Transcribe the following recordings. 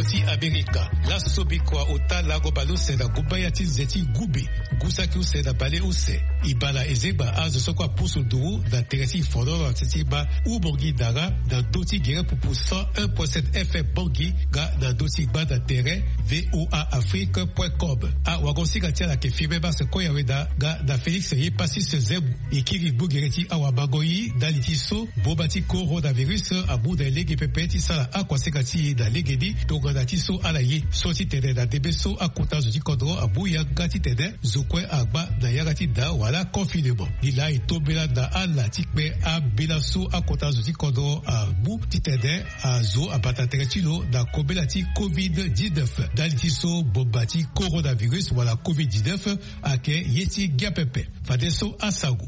kodoti Amerika. La sobikwa ota lago balo se da gubaya ti zeti gube. Gusaki use da bale use. Ibala ezeba azo sokwa puso dou da teresi fodoro tetiba u bongi dara da doti gere pupu 101.7 FM bongi ga da doti ba da tere voaafrique.com. A wagonsi ga tia la ke fibeba se koya weda ga da Felix ye pasi se zebu. Ikiri bugereti awa bagoyi da litiso bobati koro da virus abu da lege pepeti sala akwa sekati da legedi toga da tiso ala ye soti tede da debeso akuta zuti kodro abu ya gati tede zukwe agba da yagati da wala confinement. Lila itobela da ala tikpe a belaso akota zuti kodro abu titede a zo abata teretilo da kobelati COVID-19 da litiso bobati coronavirus wala COVID-19 ake yeti giapepe fadeso asago.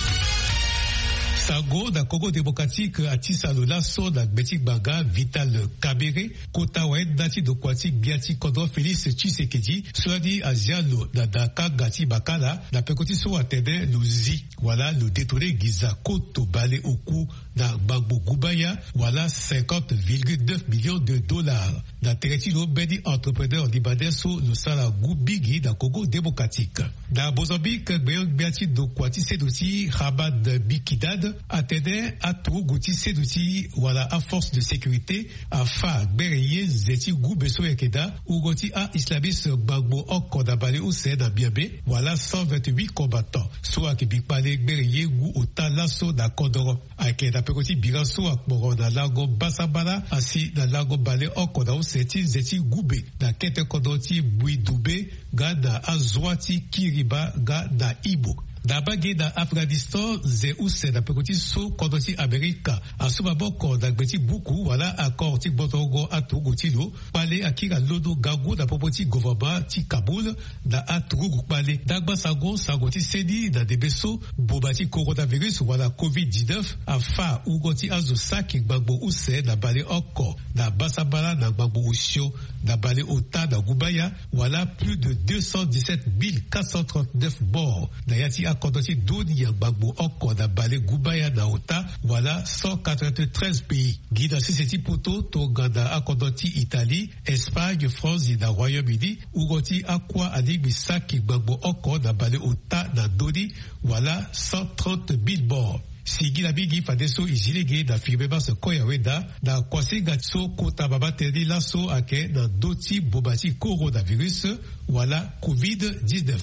Sago da Congo démocratique atisa le lasso da Betik Baga Vital Kabere kota waed dati do kwati biati Kodro Félix Tshisekedi swadi azialo da Daka Gati Bakala da pekoti so atede luzi wala le détourné Giza Koto Bale Oku da Bagbo Gubaya wala 50,9 millions de dollars da Teretilo Bedi entrepreneur libanais so le sala Gubigi da Congo démocratique da Mozambique biati do kwati seduti Rabad Bikidad atede atu guti seduti wala a force de sécurité afa bereye zeti gubeso ekeda ugoti a islamiste bagbo okoda bale use da biabe wala 128 combattants soit ki bikpale bereye gu otalaso da kodoro akeda pekoti biraso akboro da lago basabala asi da lago bale okoda useti zeti gube da kete kodoti buidube gada azwati kiriba gada ibo da bagi da Afghanistan ze use da pekoti so kodoti Amerika asuba boko da gbeti buku wala akor ti botogo atugu tilo pale akira lodo gago da popoti govaba ti Kabul da atugu pale dagba sago ti sedi da debeso bobati coronavirus wala COVID-19 afa ugoti azo saki gbagbo use da bale oko da basabala da gbagbo usio da bale ota da gubaya wala plus de 217 439 morts da yati kodoti dunia bagbo oko da bale gubaya da ota wala 193 pays guida siseti poto to ganda akodoti Italie Espagne France da Royaume-Uni ugoti akwa adigbi saki bagbo oko da bale ota da dodi wala 130,000 morts. Sigi la bigi fadeso izilege da firmeba se koyaweda da kwasi gatso kota baba tedi laso ake da doti bobati coronavirus wala COVID-19.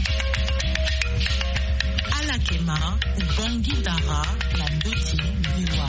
Alakema Ubangi Dara la doti biwa.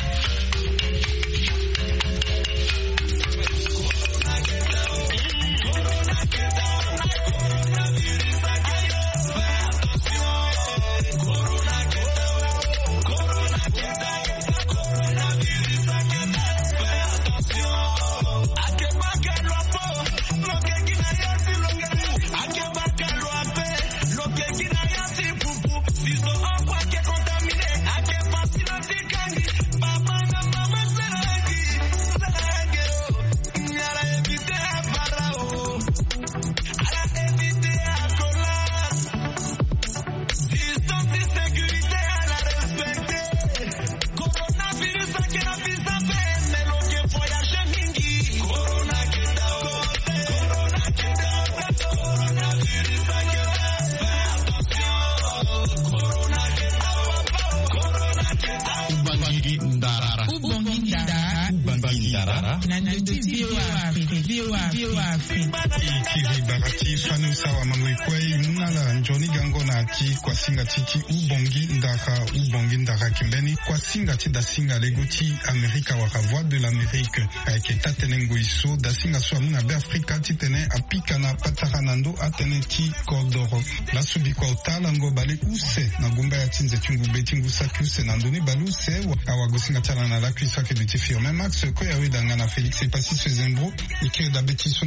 Kwa singa titi ubongi ndaka kimbeni kwa singa ti da singa legoti Amerika waka voix de l'Amérique ke tatenengo iso da singa so amuna be Afrika ti tene apika na patara nando atene ti kodoro la subi kwa utala ngo bale use na gumba ya tinze tungu betingu sakuse nandoni baluse awago singa tala na la kuisa ke de ti firme max ko ya weda ngana Felix e pasi se zembro ikiri da betiso na batati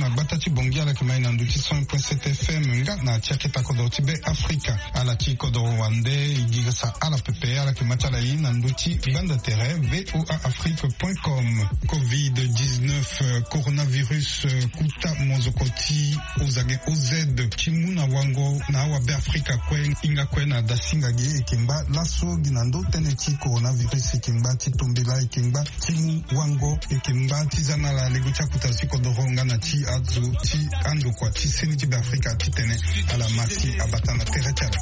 ti bongi ala kema ina nduti 100.7 FM nga na tiaketa kodoro ti be Afrika ala ti kodoro wande igigasa ala pepe ala kema tala yi na nduti banda tere voaafrique.com. Covid-19 coronavirus kuta mozokoti ozage OZ chimuna wango na awa be Afrika kwen inga kwen na dasinga ge ekimba laso ginando tene ti coronavirus ekimba ti tombela ekimba chimu wango ekimba ti zana la lego cha kuta si kodoro nga na ti azo ti ando kwa ti seni ti be Afrika ti tene ala mati abatana tere chala.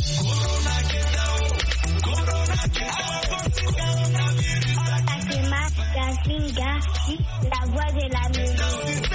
La voix de la musique.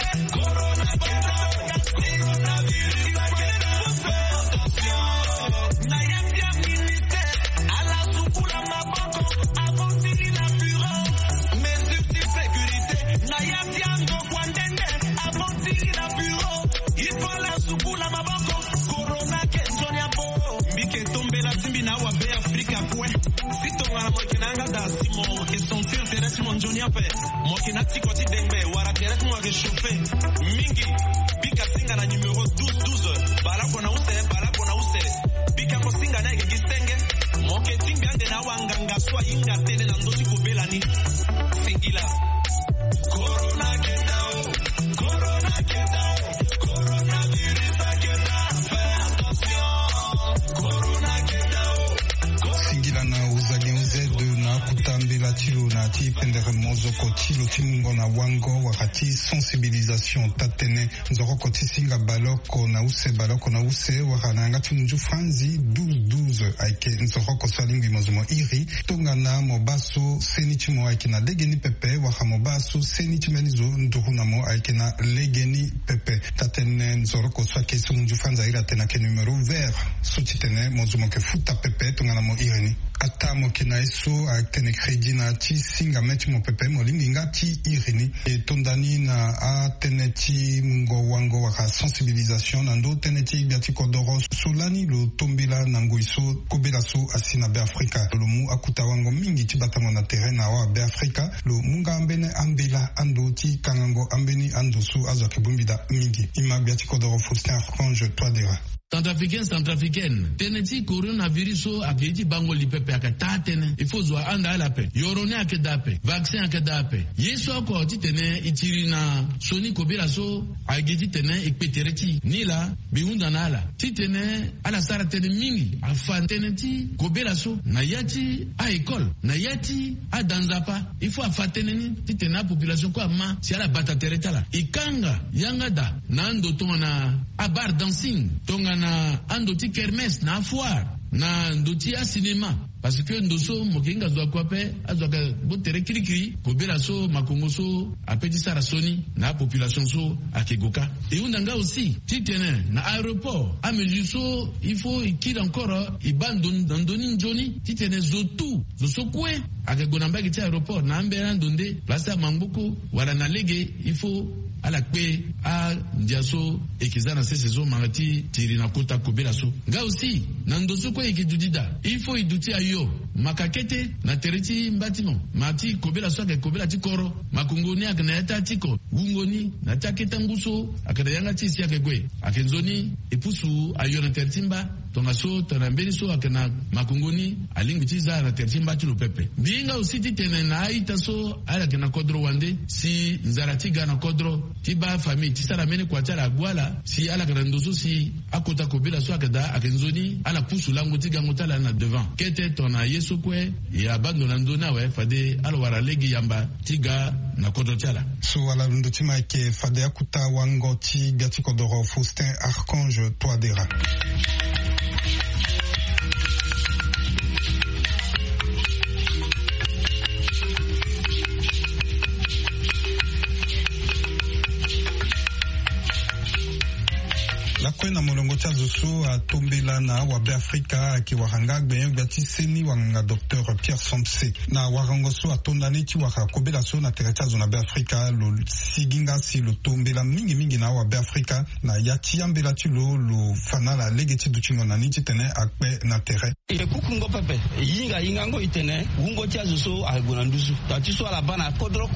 Mokina tikoti dengbe wara direct mo réchauffé mingi bika singa na numéro 1212 bala kona use bika ko singa na ge gistenge moke tinga ande na wanganga swa inga tele na ndosi ko belani singila corona get down coronavirus get down fais attention corona get down singila na uzage uzedu na kutambila tilo na ti pendere mozoko tilo timungo na wango wakati sensibilisation tatene nzoko tisinga baloko na use wakananga timunju franzi 12 aike nzoko salingi mozumo iri tonga na mobaso seni timo aike na legeni pepe waka mobaso seni timenizo nduhuna mo aike na legeni pepe tatene nzoko swake timunju franzi aira tena ke numero vert sotitene mozumo ke futa pepe tonga na mo irini ata mokina iso akene kredi na ti singa meti mo pepe molingi nga ti irini e tondani na atene ti mungo wango waka sensibilisation na ndo tene ti ibia ti kodoro solani lo tombela na ngoi so kobela so asi na be Afrika lo mu akuta wango mingi ti batango na terrain na wa be Afrika lo munga ambene ambela ando ti kangango ambeni ando so azo kebumbida mingi ima bia ti kodoro Faustin Archange Touadéra. Centrafricaine. Teneti coronavirus akiti bango lipepe akatatene. Il faut zwa anda ala pe. Yorone akedape. Vaccin akedape. Yeso ko titene itiri na soni kobira so agiti tene ikpetereti. Nila biunda nala. Titene ala sara tene mingi. Afantene ti kobira so na yati a école. Na yati a danzapa. Il faut afatene ni titene a population kwa ma si ala bata teretala. Ikanga yangada na ando tona a bar dancing. Tonga na andoti kermes na foire na ndoti a cinéma parce que ndoso mokinga zwa kwape azwaka botere kirikiri kobela so makongo so apeti sara soni na population so akegoka et unanga aussi titene na aéroport a mesure so il faut ikira encore ibandon dandoni njoni titene zotu zosokwe akegona mbagi ti aéroport na ambera ndonde place ya mangbuku wala na lege il faut ala kpe a ndiaso ekizana se saison mangati tiri na kota kobela so nga aussi na ndoso ko ekidudida il faut iduti ayo makakete na tereti mbatimo mati kobela so ke kobela ti koro makungoni akana yata tiko wungoni na taketa nguso akana yanga ti sia ke gwe akenzoni epusu ayo na tertimba tonga so tona mbeni so akana makungoni alingi ti za na tertimba ti lupepe binga aussi ti tene na aita so ala kana kodro wande si nzarati gana kodro tiba famille tisala mene kwa tala gwala si ala kana ndoso si akota kobela so akada akenzoni ala pusu lango tiga ngotala na devant kete tona yeso kwe ya bando na ndona we fade ala wara legi yamba tiga na kodro tala so ala ndo tima ke fade akuta wango ti gati kodoro Faustin Archange Touadéra. La kwena molongo cha zusu a tombela na wabe Afrika ki waranga gbenye gati seni wanga Dr. Pierre Sampse na warango so a tondani ti waka kobela so na tereta zona be Afrika lo siginga si lo tombela mingi na wabe Afrika na yati ambela ti lo fanala lege ti duchingo na niti tene akpe na tere e kukungo pepe yinga ngo itene wungo cha zusu a gona nduzu ta ti so ala bana kodro kwe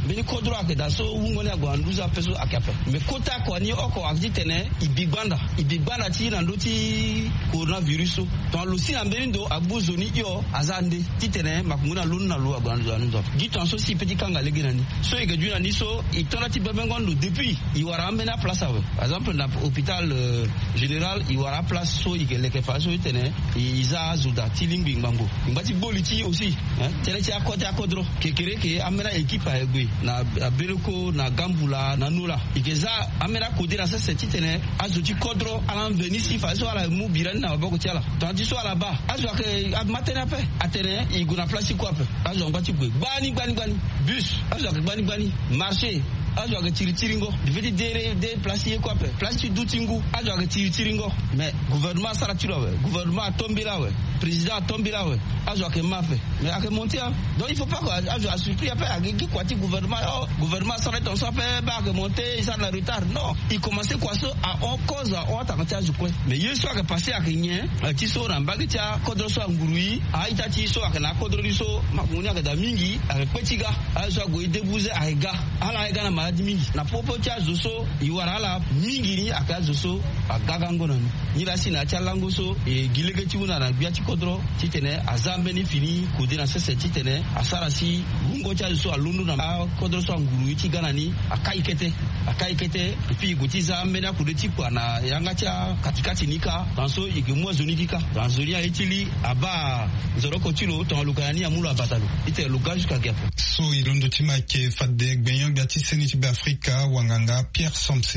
beni kodro ake da so wungoni agwanduza peso akape me kota ko ni oko akitene ibigbanda ti na ndo ti coronavirus to lo si ambendo abuzoni yo azande titene makunguna lonna lo agwanduza ndo giton so si petit kanga leginani so igejuna ni so itona ti bebengondo depuis iwara ambena place awe par exemple na hôpital général iwara place so igeleke fa so itene iza zuda tilingbi ngango ngati boliti aussi tele ti akodro kekere ke amena équipe a egwe na bereko na gambula na nula igeza amena kodira sa setitene azuti kodro alan venisi fa so ala mu biran na bako tiala tandi so ala ba azu ke matena pe atene iguna place ko pe azu ngati gwe bani bus azu ke bani marché azu ke tiriringo devait dire des placer quoi pe place doutingu azu ke tiriringo mais gouvernement sara tiro gouvernement tombila we président tombila we azu ke mafe mais ake monter donc il faut pas azu a surpris après agi kwati gouvernement sara ton so pe ba ke monter ça na retard non il commençait quoi so à en cause on ta azu quoi mais yeso ke passer ake nyen ti so na mbagi tia kodro so ngurui a ita ti so ake na kodro so makuni ake da mingi ake petiga azu go debouze aiga ala aiga na maladi mingi na popo tia zo iwara la mingi ni aka zo agaga ngona ni la sina tia lango so e gilege ti una na bia ti kodro ti tene azambe ni fini kodina sese ti tene asara si bungo tia zo alundu na kodro so nguru ti gana ni akaikete et puis goti zambe na kude ti kwa na yanga tia katikati nika tanso igemo zoni dika tanzonia etili aba zoroko tilo ton lukani ya mulu abatalo ite luga jusqu'à gapo so ilondo tima ke fadde gbenyo gati seniti be Afrika wanganga Pierre Somse.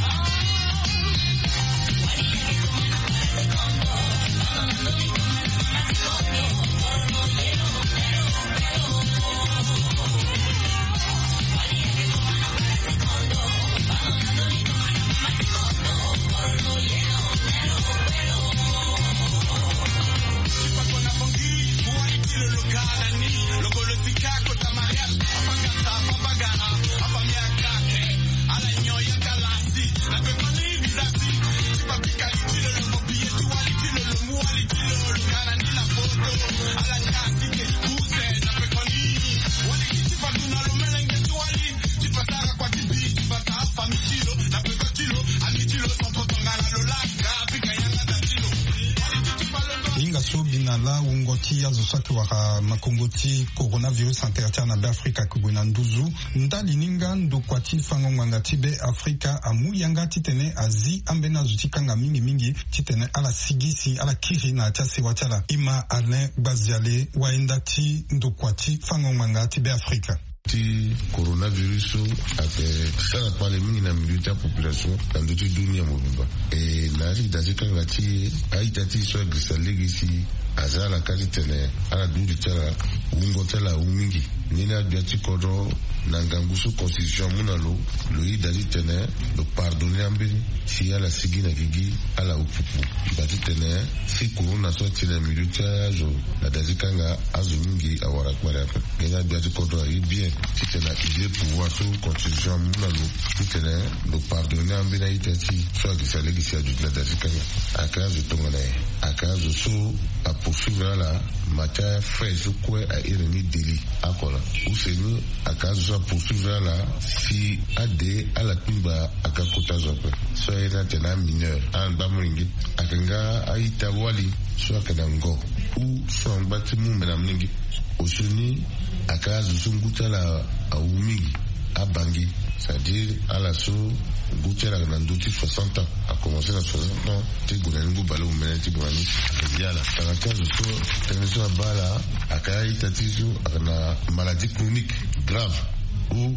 la ungoti ya zosaki waka makongoti coronavirus intertia na be Afrika kubuna nduzu ndali ninga ndokwati fango nganga tibe Afrika amu yanga titene azi ambena zutikanga mingi titene ala sigisi ala kiri na tiasi watala ima Alain Baziale waendati ndokwati fango nganga tibe Afrika. Ti coronavirus ate sala pale mingi na milieu population dans toute dunia mobimba e nari dazika ngati aitati so grisa legacy azala kati tene ala dundi tala ungo tala umingi nina biati kodo nangangusu constitution munalo lo idali tene lo pardonner ambeni si ala sigina gigi ala upupu bati tene si corona so tene milieu jo la dazika nga azumingi awara kwara nina biati kodo ai bien si tene idée pouvoir sous constitution munalo si tene lo pardonner ambeni itati so grisa legacy adu la dazika nga akazo tongone akazo so a poursuivre la matière fraîche quoi a ireni deli akola useni akazo poursuivre la si ade ala pimba akakota zope so ina tena mineur an bamuringi akanga aita wali so akanango ou so ambati mu menamningi useni akazo sunguta la aumigi abangi c'est-à-dire à la sous goûter la grandouille 60 ans a commencé à 60 ans tu connais nous balou mais tu connais il y a la caractère de so tension à bala à caïta tisu na maladie chronique grave ou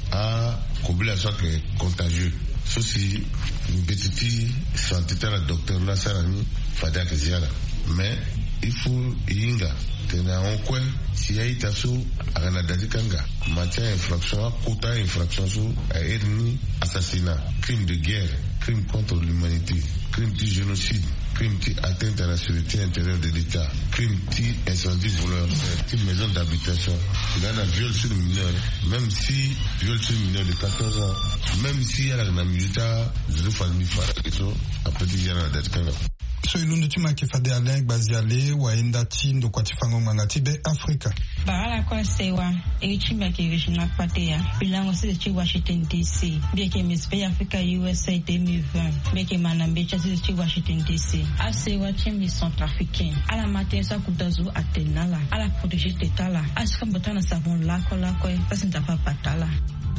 à combinaison que contagieux ceci une petite santé la docteur la sarani fada que ziala mais il faut inga tena onkwe si aita so agana dadikanga matière infraction quota infraction so a ethnie assassinat crime de guerre crime contre l'humanité crime de génocide crime de atteinte à la sécurité intérieure de l'État crime de incendie voleur crime maison d'habitation il y a un viol sur le mineur même si viol sur le mineur de 14 ans même si il y a la militaire de famille fara que so après il y a la dadikanga so ilundu tuma kifade Alain Gbaziale waenda tindo kwa tifango mangatibe Afrika. Barala kwa sewa chimba ki regional patea bilango si chi Washington DC beke Miss Bay Africa USA 2020 beke manambecha si chi Washington DC asewa chimbi centrafricain ala matensa kudazu atenala ala protéger tetala askambotana savon lako lako pasinta pa patala.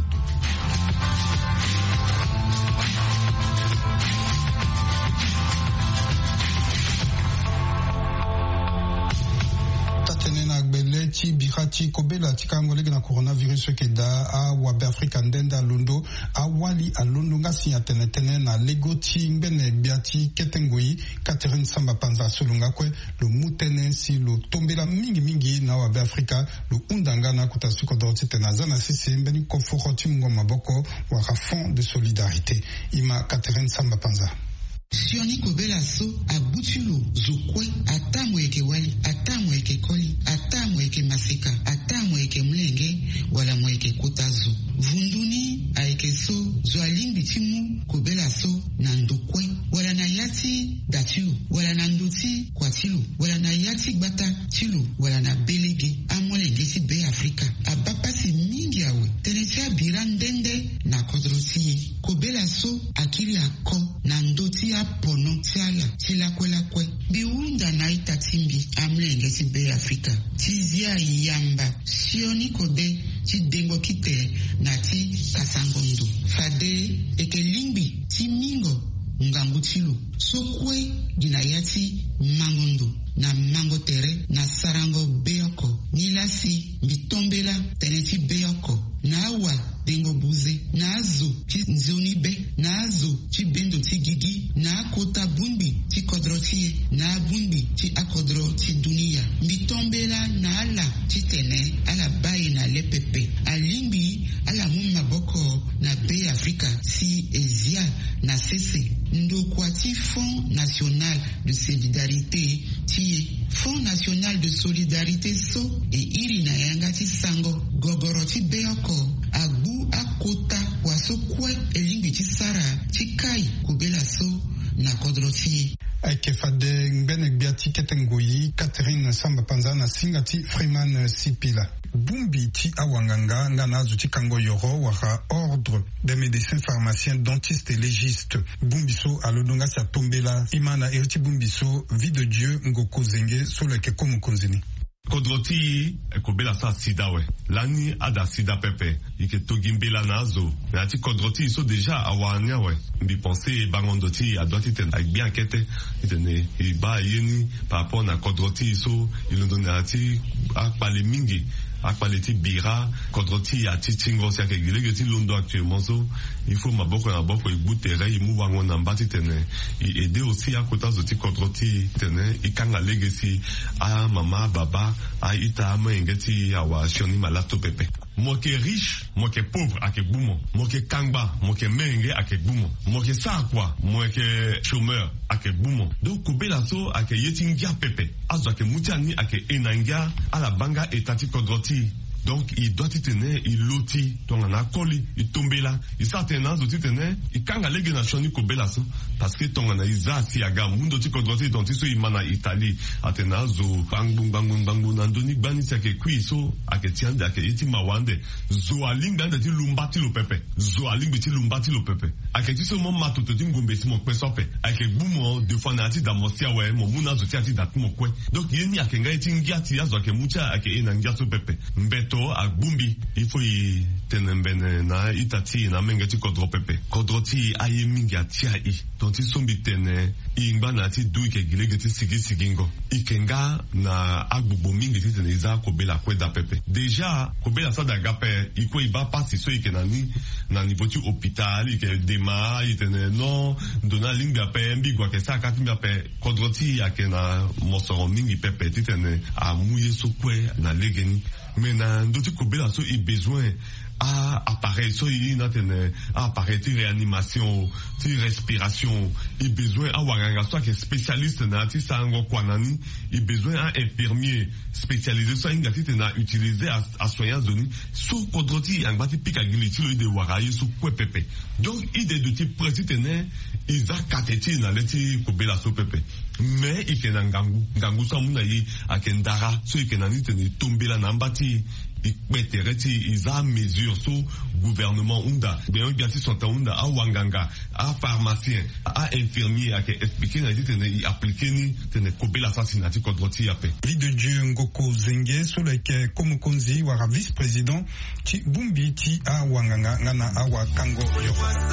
Chi birati kobela tikangolege na coronavirus keda a wabe Afrika ndenda londo a wali a londo ngasi ya tenetene na legoti mbene biati ketengoi Catherine Samba Panza solunga kwe lo mutene si lo tombela mingi na wabe Afrika lo undanga na kutasuko dorti tenazana sisi mbeni konforoti mungo maboko waka fond de solidarité ima Catherine Samba Panza. Sioni kobela so abutulo zokwe atamo eke wali atamo eke koli atamo eke masika atamo eke mlenge wala mo eke kotazo vunduni aeke so zo alimbi timu kobela so na ndokwe wala na yati datilu wala na ndoti kwa tilu wala na yati gbata tilu wala na belege amolenge si be Afrika abapasi mingi awe tenetia birandende na kodrosi kobela so akili ako na ndoti pono tiala tilakwela kwe biunda na itatimbi amlenge si be Afrika tizia yamba sioni kode ti dengo kite na ti kasangondo fade eke limbi ti mingo ngangu tilu sokwe dinayati mangondo na mango tere na sarango beoko nilasi bitombela teneti beoko na awa dengo buze na azo ti nzoni be na azo ti bendo ti gigi na akota bumbi ti kodrotie na bumbi ti akodro ti dunia bitombela na ala ti tene ala baye na lepepe alimbi ala mumma boko na be Afrika si ezia na sese ndokwa ti Fonds National de Solidarité ti Fonds National de Solidarité so e iri na yanga ti sango gogoro ti beoko agbu akota waso kwe elimbi ti sara ti kai kobela so na kodrotie Aikefade ngene biati ketengoyi Catherine Samba Panza na singati Freeman Sipila Bumbi ti awanganga ngana zuti kango yoro waka ordre des médecins pharmaciens dentistes et légistes Bumbiso alodonga sa tombela imana eriti Bumbiso vie de Dieu ngoko zenge solo ke komu konzini kodroti ekobela sa sida we lani ada sida pepe ike togimbela nazo na ti kodroti so deja awanya we mbi penser bangondoti adoti ten ak bien kete itene iba yeni par rapport na kodroti so ilondona ti akpale mingi akpale ti bira kodroti ya ti tingo sia ke gilege ti londo actuellement so il faut maboko na boko igbutere imu wango na mbati tene i aider aussi à kota zo ti kodroti tene ikanga legacy a mama baba a ita ama ingeti awa shoni malato pepe moke riche moke pauvre ake bumo moke kangba moke menge ake bumo moke sakwa moke chômeur ake bumo donc kubela so ake yetingia pepe azo ake mutiani ake enangia ala banga etati kodroti. Donc, il doit y tenir, il loti, donc on a collé, il tombe là, il s'attend à ce tenir, il kanga les nations ni kobela so, parce que ton on a isa si aga mundo ti kodrote donc so imana Italie, atenazo bangu nandoni bani sa ke kui so ake tiande ake iti mawande, zo alimba de ti lumbati lo pepe, zo alimba ti lumbati lo pepe, ake ti so mon mato to ti ngombe si mon kwesope, ake bumo de fois na ti damosia we mo muna zo ti ati dat mo kwe, donc yeni ake ngai ti ngia ti azo ake mucha ake enangia so pepe, mbeto a bumbi il faut y tenembene na itati na mengeti kodro pepe kodroti aye mingi atia I donc ils sont bitene ingba na ti du ke gilegeti sigingo ikenga na agbubo mingi ti tene za kobela kweda pepe déjà kobela sa da gape iko iba pasi so ikenani na niveau ti hôpital ike dema itene non dona linga pe mbigwa ke sa kati pe kodroti akena mosoro mingi pepe ti tene a muye so kwe na legeni mais na ndoti kobela so i besoin appareil so il na tene appareil de réanimation de respiration il besoin a wanganga soit que spécialiste na ti sango kwanani il besoin un infirmier spécialisé so ingati tena utiliser à soignant zoni so kodroti angati pika giliti lo de warayi so pepe donc idée de type président ils a kateti na leti kobela so pepe mais ikena ngangu so muna yi akendara so ikena ni tene tombela na mbati ils ont mesure sur gouvernement unda bien bientôt sont unda a wanganga a pharmacien a infirmier a expliquer na dit ne appliquer ni tene kobe l'assassinat contre ti ape Vie de Dieu Ngoko Zenge sur lequel comme konzi wa vice-président ti bumbi ti a wanganga ngana a wa kango yo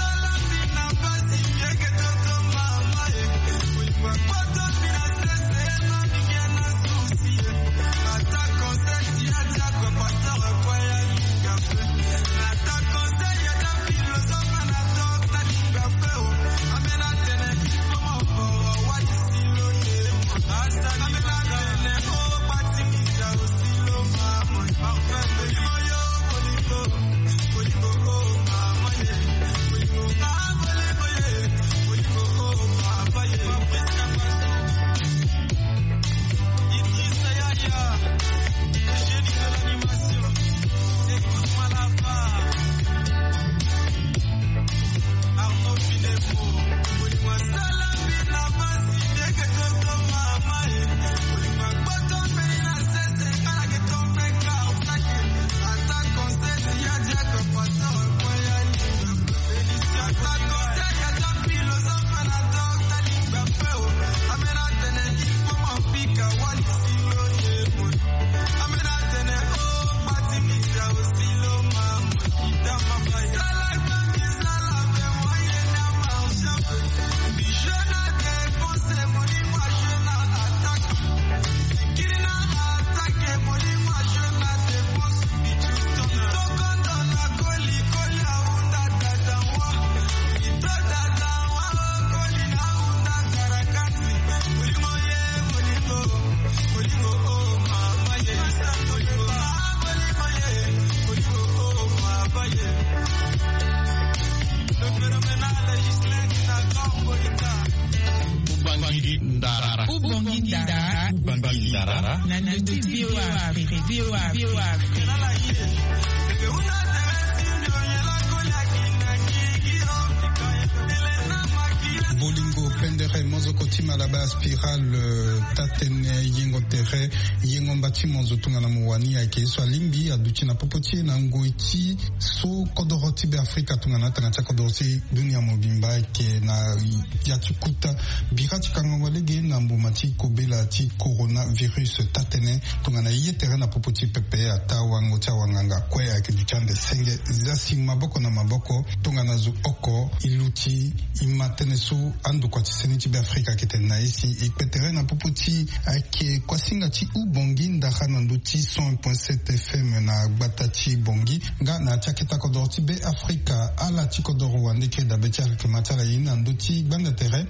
Bolingo pendere mozoko tima la base spirale tatene yengo tere yengo mbati mozotunga na muwani ake so limbi aduchi na popoti na ngoiti so kodoroti be Afrika tunga na tanga kodoroti dunia mobimba ke na yatukuta birati kangolege na mbumati kobela ti coronavirus tatene tunga na yetere na popoti pepe atawango tawanganga kwe ake duchande senge zasi maboko na maboko tunga na zu oko iluti imatene so ando kwa tiseni tibe Afrika kete na isi ikpetere na popoti ake kwa singa ti u bongi ndaha na nduti 100.7 FM na batati bongi nga na tiaketa kodoro tibe Afrika ala ti kodoro wandeke da betia matala ina nduti banda tere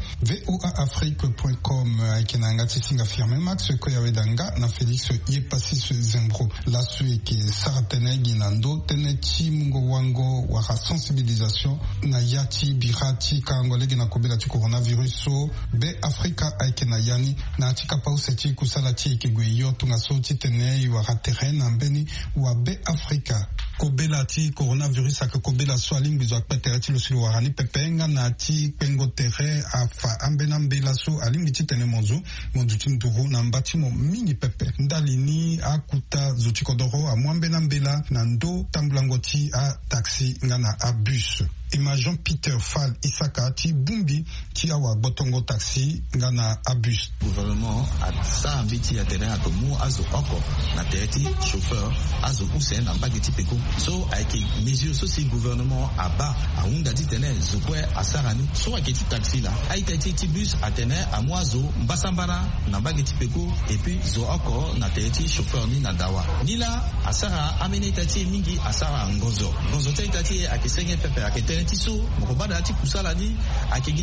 voaafrique.com ake na nga ti singa firme max ko yawe danga na Felix Yepasis Zembro la sueke saratenegi na ndo tene ti mungo wango waka sensibilisation na yati birati kangolege na kobela ti coronavirus so be Afrika aike na yani na atika pa useti kusala ti ikegwe yo tunga so ti tene waka terrain na mbeni wa be Afrika kobela ti coronavirus ake kobela so alingi zo akpetere ti lo silo warani pepenga na ti pengo tere afa ambena mbela so alingi ti tene mozu ti nduru na mbati mo mingi pepe ndali ni akuta zo ti kodoro a mwambena mbela na ndo tambulango ti a taxi nga na a bus ima Jean Peter Fall Isaka ti bumbi ti awa botongo taxi nga na a bus gouvernement a sa ambiti ya terrain ato mu azo oko na tereti chauffeur azo usen na mbagi ti peko so ayeke mesure so si gouvernement aba ahunda ti tene zo kue asarani so ayeke ti taxi la aita ti bus atene amu azo mbasambara na mbagi ti peko et puis zo oko na tereti chauffeur ni na dawa ni la asara amene ita ti mingi asara ngonzo te ita ti ayeke senge pepe ayeke tene ti so moko bada ti kusala ni ayeke gi na lege so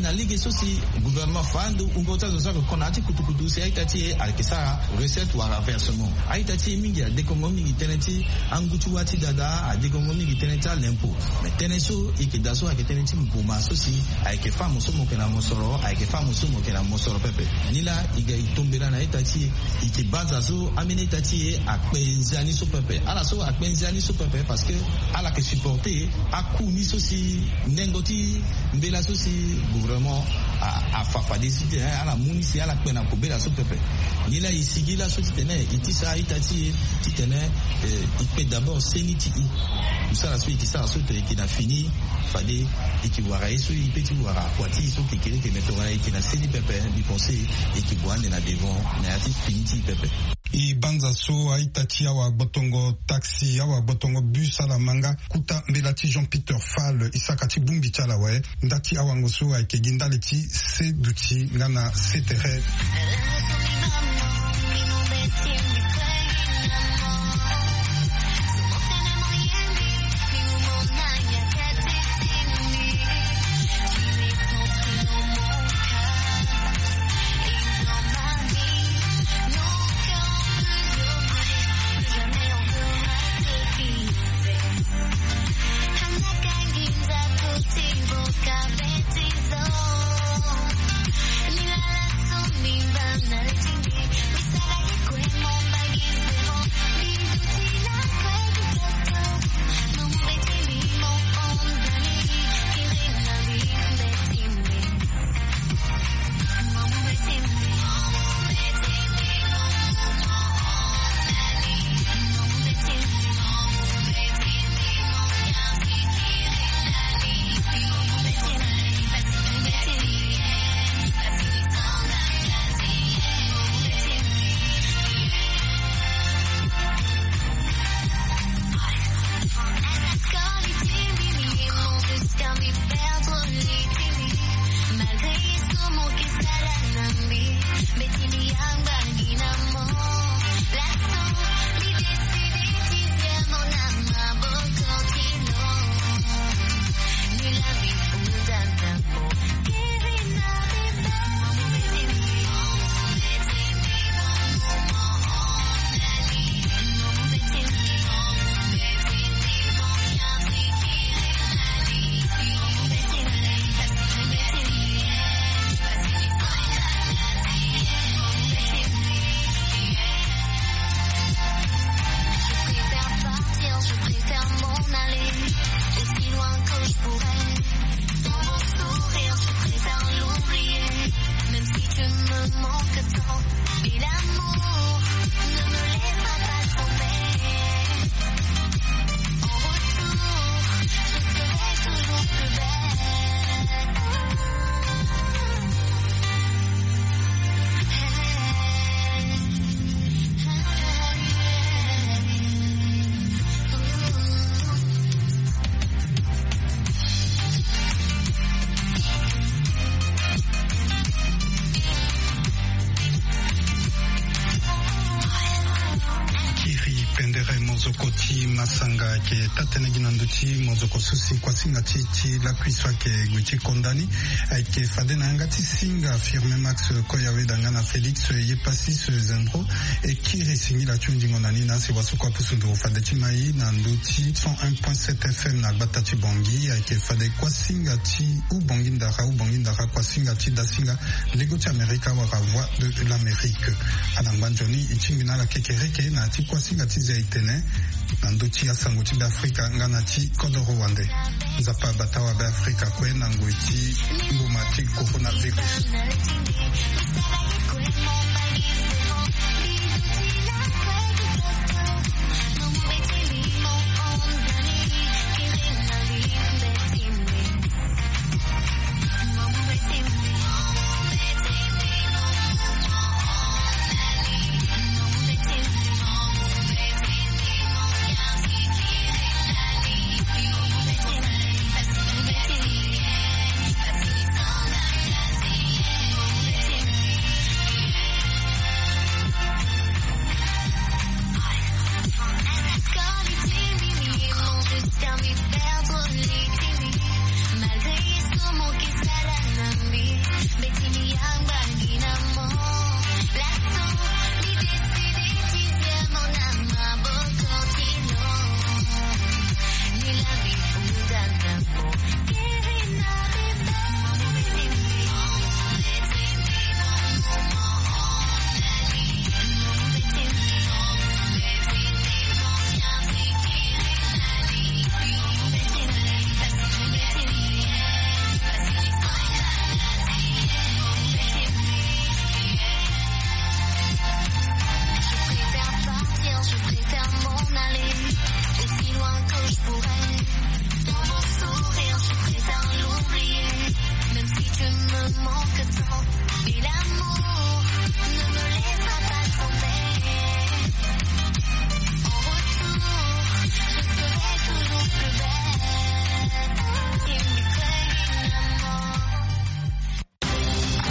sosi gouvernement fandu ungota zosa ko konati kutukutu si aitati alkisa recette wa versement aitati mingi adekongo mingi teneti angutu wati dada adekongo mingi teneti l'impôt mais teneso ikidaso aketeneti mpuma sosi aike famu somo kena mosoro aike famu somo kena mosoro pepe nila iga itombera na aitati ikibanza so amene tati akpenzani so pepe ala so akpenzani so pepe parce que ala ke supporter akuni sosi ndengoti mbela sosi gouvernement a fafa décider ala munisi ala pena ko bela so pepe nila isigila so titene itisa itati titene ipe d'abord seniti usala so itisa so te qui na fini fade ikiwara eso ipeti wara kwati so kikele ke metora ikina seni pepe bi penser ikibwane na devant na ati finiti pepe i banza so aitati awa botongo taxi awa botongo bus ala manga kuta mbelati Jean-Peter Fall isakati bumbi chala we ndati awa ngoso aike gindaleti se duti ngana setere Mozokoti masanga ke tatenegi nanduti mozoko susi kwa singa chichi la kuiswa ke guichi kondani ke fadena ngati singa firme Max Koyawe dangana Felix yepasi se zendro e kiri singi la chunji ngonani na se wasukwa pusundu fadeti mai nanduti 101.7 FM na batati bongi ke fade kwa singa chi u bongi ndara kwa singa chi da singa legoti Amerika wa voix de l'Amérique anangbanjoni ichingi na la kekereke na ti kwa singa chi zaitene nanduti ya sanguti d'Afrika nganati kodoro wande nzapa batawa b'Afrika kwe nanguiti mbumati coronavirus